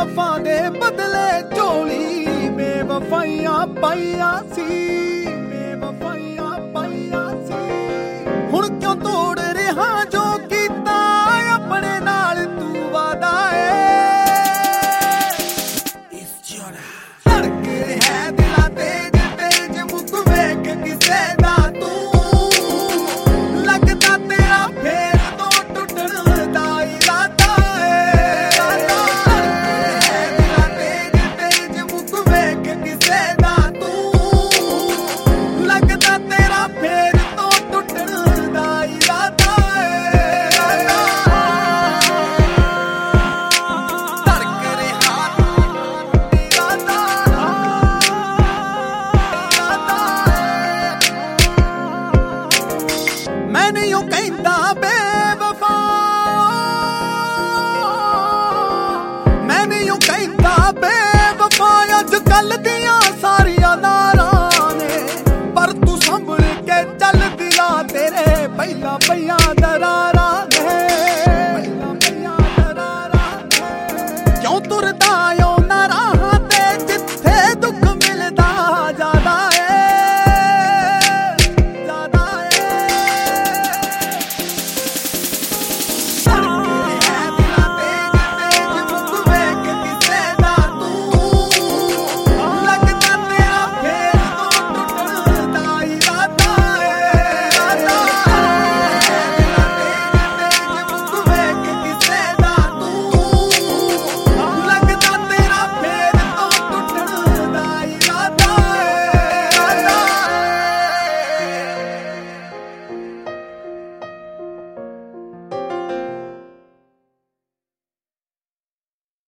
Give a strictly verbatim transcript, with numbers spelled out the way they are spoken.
बेवफा दे बदले झोली बेवफाइयां पाइया सी बेवफाइयां पाइया सी हुण क्यों तोड़ रहा जो कीता अपने नाल तू वादा है धड़क है दिला तेज तेज मुख वेख किसे दा तू लगदा तेरा फेर तो टुटण दा इरादा मैंने यूं कहता बेवफा मैंने यूं कहता बेवफा अज कल दियां सारियां नारां ने पर तू संभल के चल दिला तेरे पहला पईयां दरारां